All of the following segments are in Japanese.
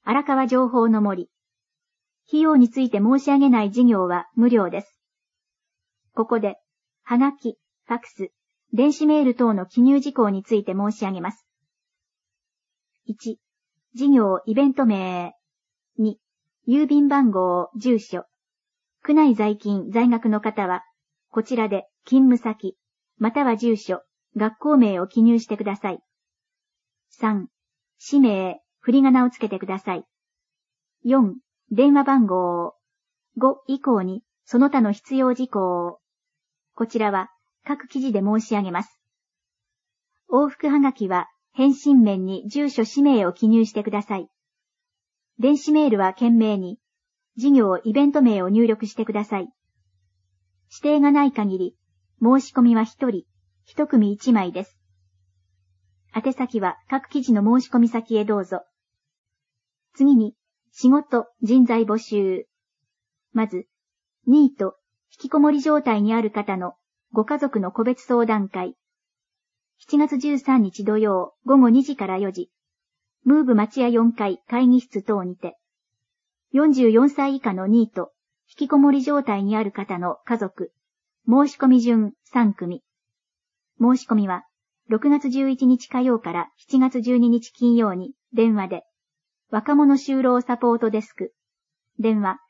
荒川情報の森。費用について申し上げない事業は無料です。ここで、はがき、ファックス、電子メール等の記入事項について申し上げます。1、事業イベント名。2、郵便番号、住所。区内在勤、在学の方は、こちらで勤務先、または住所、学校名を記入してください。3、氏名、振り仮名をつけてください。4、電話番号。5以降に、その他の必要事項。こちらは、各記事で申し上げます。往復はがきは、返信面に住所氏名を記入してください。電子メールは懸命に、事業イベント名を入力してください。指定がない限り、申し込みは1人、1組1枚です。宛先は各記事の申し込み先へどうぞ。次に、仕事、人材募集。まず、ニート、引きこもり状態にある方のご家族の個別相談会。7月13日土曜午後2時から4時。ムーブ町屋4階会議室等にて。44歳以下のニート、引きこもり状態にある方の家族。申し込み順3組。申し込みは、6月11日火曜から7月12日金曜に電話で。若者就労サポートデスク。電話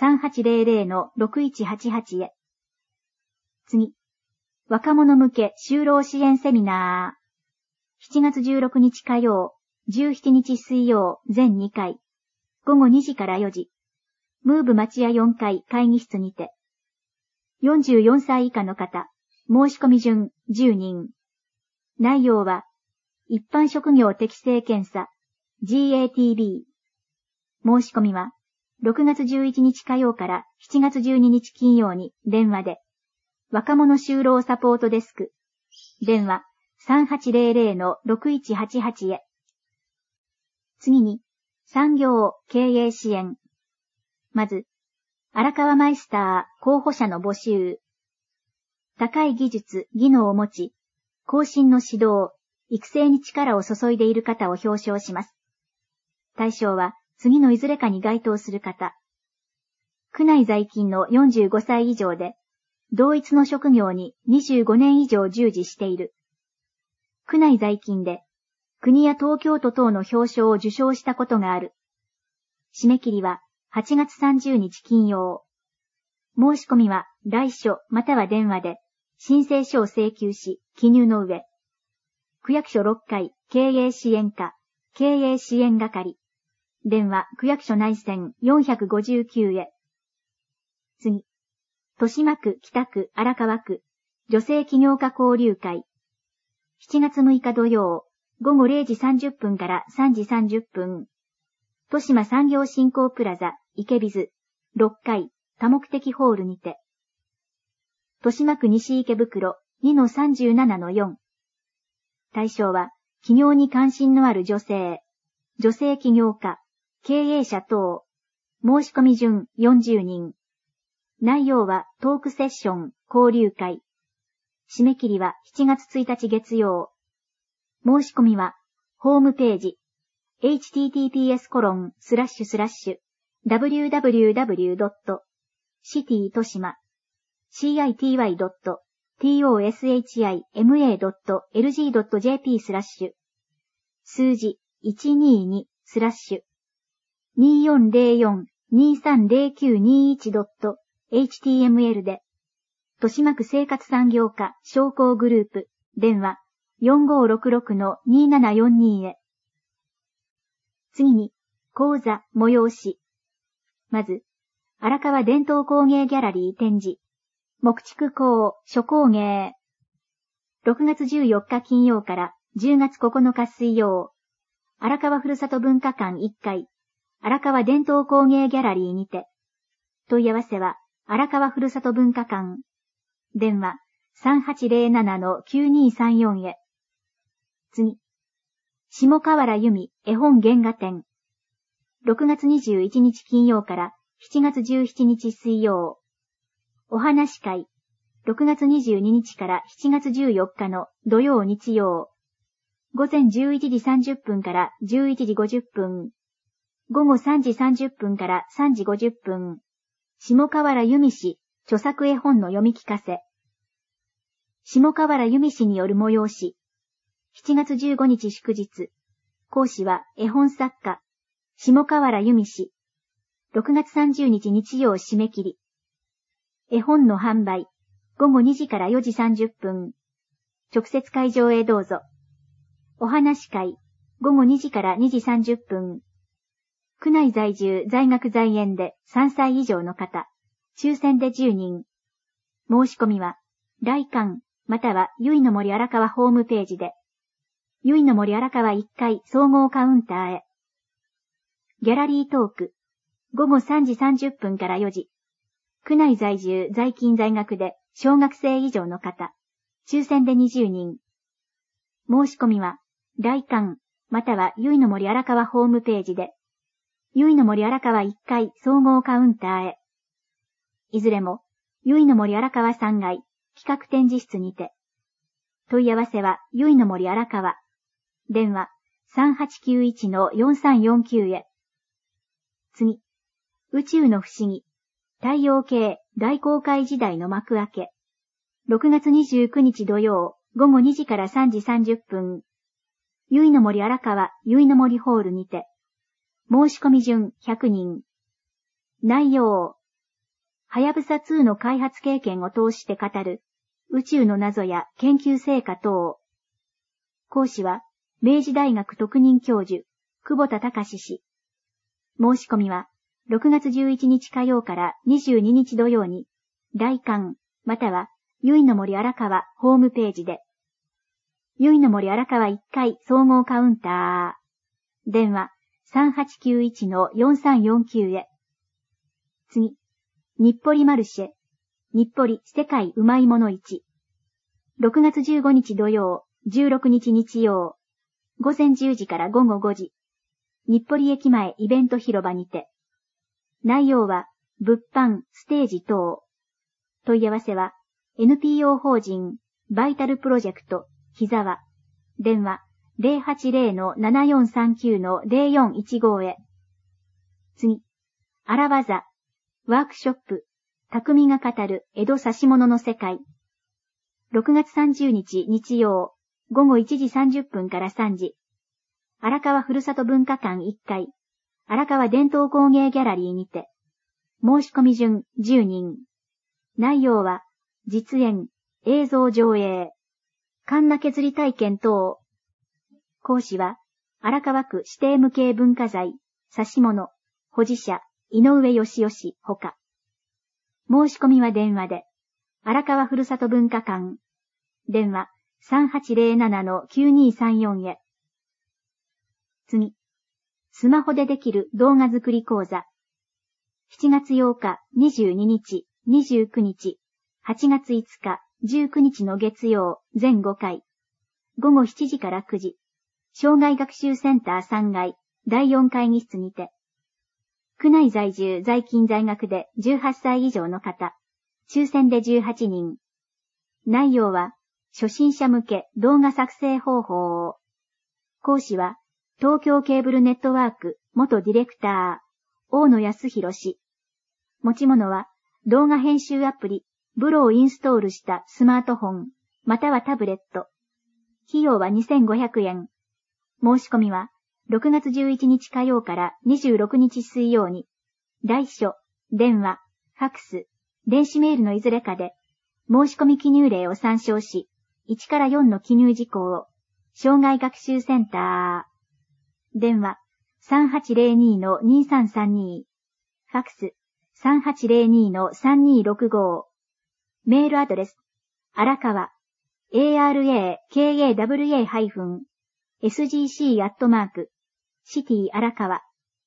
3800-6188 へ。次。若者向け就労支援セミナー。7月16日火曜、17日水曜全2回。午後2時から4時。ムーブ町屋4階会議室にて。44歳以下の方。申し込み順10人。内容は、一般職業適性検査。GATB。申し込みは、6月11日火曜から7月12日金曜に電話で、若者就労サポートデスク、電話 3800-6188 へ。次に、産業経営支援。まず、荒川マイスター候補者の募集。高い技術、技能を持ち、後進の指導、育成に力を注いでいる方を表彰します。対象は次のいずれかに該当する方。区内在勤の45歳以上で、同一の職業に25年以上従事している。区内在勤で、国や東京都等の表彰を受賞したことがある。締め切りは8月30日金曜。申し込みは来書または電話で申請書を請求し、記入の上。区役所6階経営支援課、経営支援係。電話、区役所内線459へ。次。豊島区、北区、荒川区、女性起業家交流会。7月6日土曜、午後0時30分から3時30分。豊島産業振興プラザ、池ビズ、6階、多目的ホールにて。豊島区西池袋、2-37-4。対象は、起業に関心のある女性、女性起業家、経営者等。申し込み順40人。内容はトークセッション、交流会。締め切りは7月1日月曜。申し込みは、ホームページ、https://www.city-toshima.toshima.lg.jp/ 数字 122/2404-230921.html で、豊島区生活産業課商工グループ、電話 4566-2742 へ。次に、講座、催し。まず、荒川伝統工芸ギャラリー展示。木竹工、諸工芸。6月14日金曜から10月9日水曜。荒川ふるさと文化館1階。荒川伝統工芸ギャラリーにて。問い合わせは、荒川ふるさと文化館。電話 3807-9234 へ。次。下河原由美絵本原画展。6月21日金曜から7月17日水曜。お話会。6月22日から7月14日の土曜日曜。午前11時30分から11時50分。 午後3時30分から3時50分。下河原由美氏、著作絵本の読み聞かせ。下河原由美氏による催し。7月15日祝日。講師は絵本作家、下河原由美氏。6月30日日曜締め切り。絵本の販売。午後2時から4時30分。直接会場へどうぞ。お話会。午後2時から2時30分。区内在住在学在園で3歳以上の方。抽選で10人。申し込みは、来館、またはゆいの森荒川ホームページで。ゆいの森荒川1階総合カウンターへ。ギャラリートーク。午後3時30分から4時。区内在住在勤在学で小学生以上の方。抽選で20人。申し込みは、来館、またはゆいの森荒川ホームページで。ゆいの森荒川1階総合カウンターへ。いずれも、ゆいの森荒川3階企画展示室にて。問い合わせは、ゆいの森荒川。電話、3891-4349へ。次。宇宙の不思議。太陽系大航海時代の幕開け。6月29日土曜、午後2時から3時30分。ゆいの森荒川ゆいの森ホールにて。申し込み順100人。内容。はやぶさ2の開発経験を通して語る宇宙の謎や研究成果等。講師は明治大学特任教授久保田隆氏。申し込みは6月11日火曜から22日土曜に来館またはゆいの森荒川ホームページで。ゆいの森荒川1階総合カウンター。電話3891-4349へ。次。日暮里マルシェ。日暮里世界うまいもの市。6月15日土曜、16日日曜。午前10時から午後5時。日暮里駅前イベント広場にて。内容は、物販、ステージ等。問い合わせは、NPO 法人、バイタルプロジェクト、木沢。電話、080-7439-0415へ。次。荒技。ワークショップ。匠が語る江戸指物の世界。6月30日日曜。午後1時30分から3時。荒川ふるさと文化館1階。荒川伝統工芸ギャラリーにて。申し込み順10人。内容は、実演、映像上映。カンナ削り体験等。講師は、荒川区指定無形文化財、指物、保持者、井上義義、ほか。申し込みは電話で。荒川ふるさと文化館。電話、3807-9234へ。次。スマホでできる動画作り講座。7月8日、22日、29日、8月5日、19日の月曜、全5回。午後7時から9時。障害学習センター3階、第4会議室にて。区内在住在勤在学で18歳以上の方。抽選で18人。内容は、初心者向け動画作成方法を。講師は、東京ケーブルネットワーク元ディレクター、大野康弘氏。持ち物は、動画編集アプリ、ブロをインストールしたスマートフォン、またはタブレット。費用は2500円。申し込みは、6月11日火曜から26日水曜に、来書、電話、ファクス、電子メールのいずれかで、申し込み記入例を参照し、1から4の記入事項を、障害学習センター。電話、3802-2332。ファクス、3802-3265。メールアドレス、荒川、arakawa-sgc@ arakawa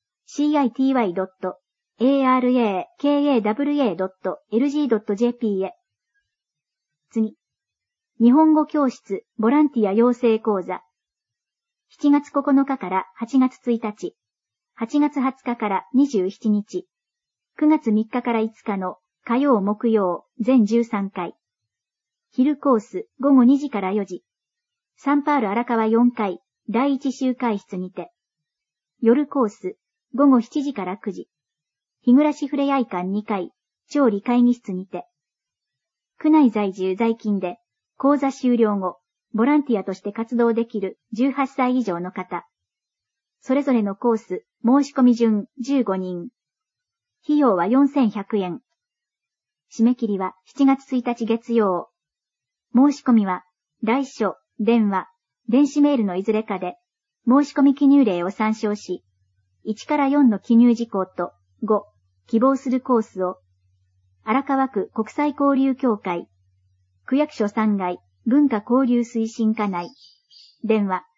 city.arakawa.lg.jp へ。次。日本語教室ボランティア養成講座。7月9日から8月1日、8月20日から27日、9月3日から5日の火曜木曜全13回。昼コース午後2時から4時。サンパール荒川4階第1集会室にて。夜コース午後7時から9時。日暮ふれあい館2階、調理会議室にて。区内在住在勤で、講座終了後、ボランティアとして活動できる18歳以上の方。それぞれのコース、申し込み順15人。費用は4100円。締め切りは7月1日月曜。申し込みは、来書、電話、電子メールのいずれかで、申し込み記入例を参照し、1から4の記入事項と5、希望するコースを、荒川区国際交流協会、区役所3階、文化交流推進課内、電話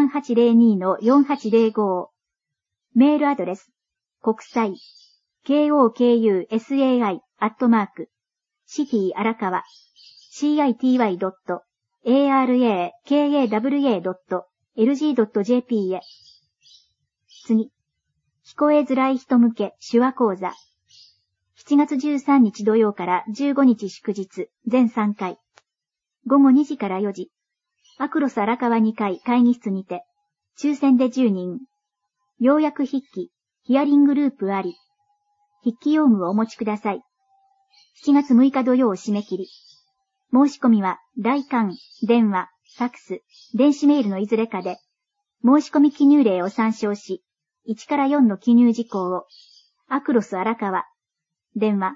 3802-4805、メールアドレス、国際、KOKUSAI@ 荒川、city.arakawa.lg.jp へ。次。聞こえづらい人向け手話講座。7月13日土曜から15日祝日、全3回。午後2時から4時。アクロス荒川2階会議室にて、抽選で10人。要約筆記、ヒアリングループあり。筆記用具をお持ちください。7月6日土曜締め切り。申し込みは、来館、電話、ファクス、電子メールのいずれかで、申し込み記入例を参照し、1から4の記入事項を、アクロス荒川、電話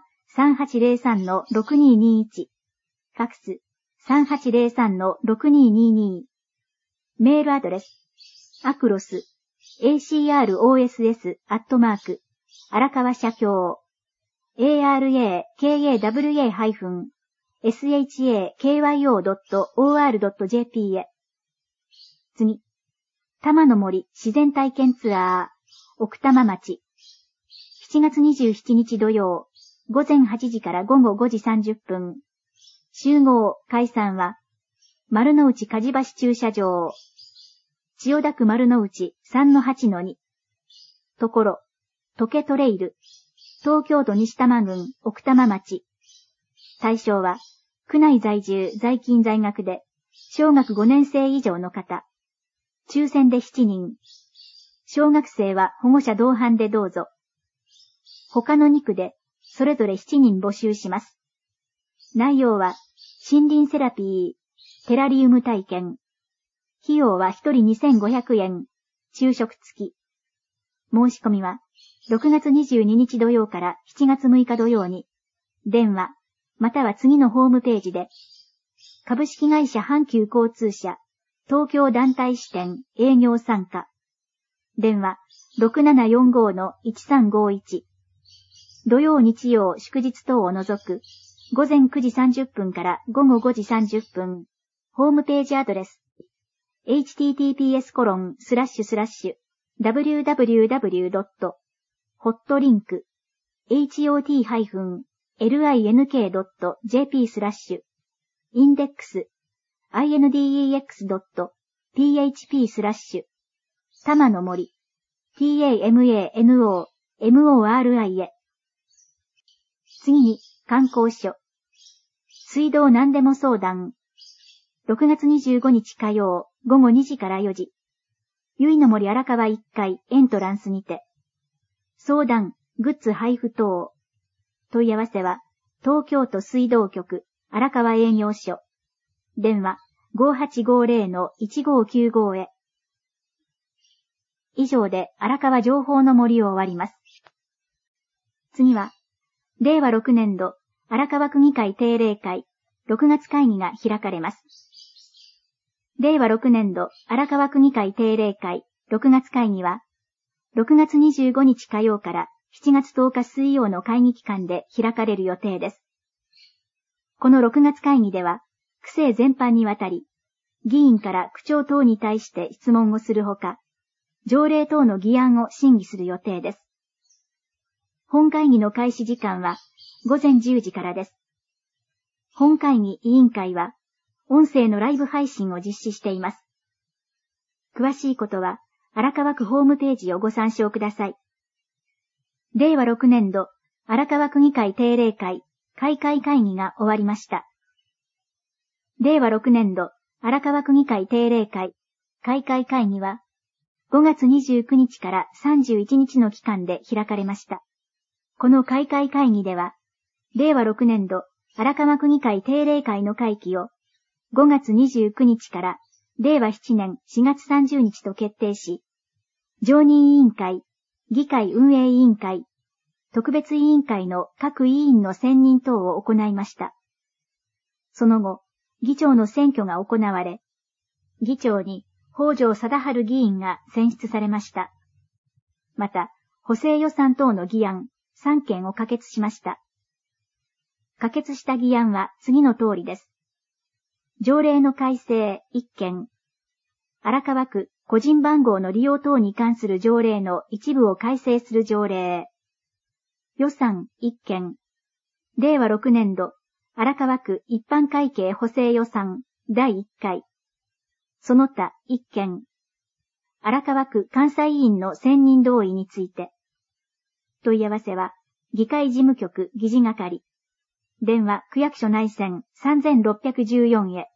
3803-6221、ファクス 3803-6222、メールアドレス、アクロス、across@ 荒川社協、arakwa-shakyo.or.jp へ。次。多摩の森自然体験ツアー、奥多摩町。7月27日土曜、午前8時から午後5時30分。集合、解散は、丸の内梶橋駐車場。千代田区丸の内 3-8-2。ところ、トケトレイル。東京都西多摩郡奥多摩町。対象は、区内在住在勤在学で、小学5年生以上の方。抽選で7人。小学生は保護者同伴でどうぞ。他の2区で、それぞれ7人募集します。内容は、森林セラピー、テラリウム体験。費用は1人2500円。昼食付き。申し込みは、6月22日土曜から7月6日土曜に、電話、または次のホームページで、株式会社阪急交通社、東京団体支店営業参加。電話、6745-1351。土曜日曜祝日等を除く、午前9時30分から午後5時30分。ホームページアドレス。https://www.hotlink.index.php/ 多摩の森 tamano-mori へ。次に、観光所。水道何でも相談。6月25日火曜、午後2時から4時。ゆいの森荒川1階エントランスにて。相談、グッズ配布等。問い合わせは、東京都水道局、荒川営業所。電話、5850-1595へ。以上で荒川情報の森を終わります。次は、令和6年度荒川区議会定例会6月会議が開かれます。令和6年度荒川区議会定例会6月会議は、6月25日火曜から7月10日水曜の会議期間で開かれる予定です。この6月会議では、区政全般にわたり、議員から区長等に対して質問をするほか、条例等の議案を審議する予定です。本会議の開始時間は午前10時からです。本会議委員会は、音声のライブ配信を実施しています。詳しいことは、荒川区ホームページをご参照ください。令和6年度荒川区議会定例会開会会議が終わりました。令和6年度荒川区議会定例会開会会議は、 5月29日から31日の期間で開かれました。この開会会議では、令和6年度荒川区議会定例会の会期を5月29日から令和7年4月30日と決定し、常任委員会、議会運営委員会、特別委員会の各委員の選任等を行いました。その後、議長の選挙が行われ、議長に北条貞治議員が選出されました。また、補正予算等の議案3件を可決しました。可決した議案は次の通りです。条例の改正1件。荒川区個人番号の利用等に関する条例の一部を改正する条例。予算1件。令和6年度荒川区一般会計補正予算第1回。その他1件。荒川区監査委員の選任同意について。問い合わせは、議会事務局議事係。電話区役所内線3614へ。